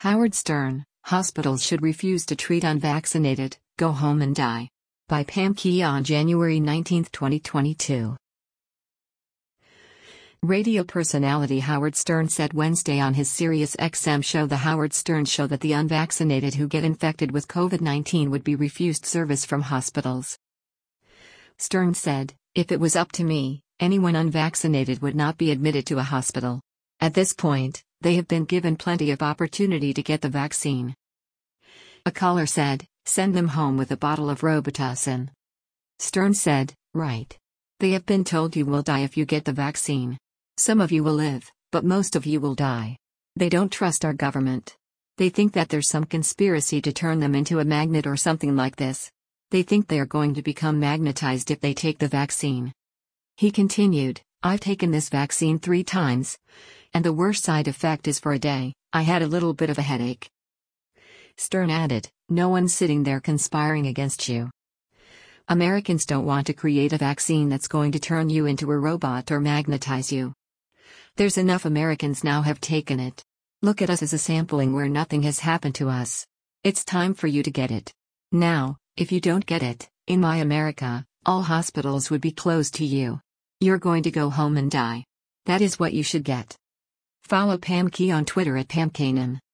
Howard Stern, Hospitals Should Refuse to Treat Unvaccinated, Go Home and Die. By Pam Key on January 19, 2022. Radio personality Howard Stern said Wednesday on his SiriusXM show The Howard Stern Show that the unvaccinated who get infected with COVID-19 would be refused service from hospitals. Stern said, "If it was up to me, anyone unvaccinated would not be admitted to a hospital. At this point, they have been given plenty of opportunity to get the vaccine." A caller said, "Send them home with a bottle of Robitussin." Stern said, "Right. They have been told you will die if you get the vaccine. Some of you will live, but most of you will die. They don't trust our government. They think that there's some conspiracy to turn them into a magnet or something like this. They think they are going to become magnetized if they take the vaccine." He continued, "I've taken this vaccine 3 times. And the worst side effect is for a day, I had a little bit of a headache." Stern added, "No one's sitting there conspiring against you. Americans don't want to create a vaccine that's going to turn you into a robot or magnetize you. There's enough Americans now have taken it. Look at us as a sampling where nothing has happened to us. It's time for you to get it. Now, if you don't get it, in my America, all hospitals would be closed to you. You're going to go home and die. That is what you should get." Follow Pam Key on Twitter at PamKanan.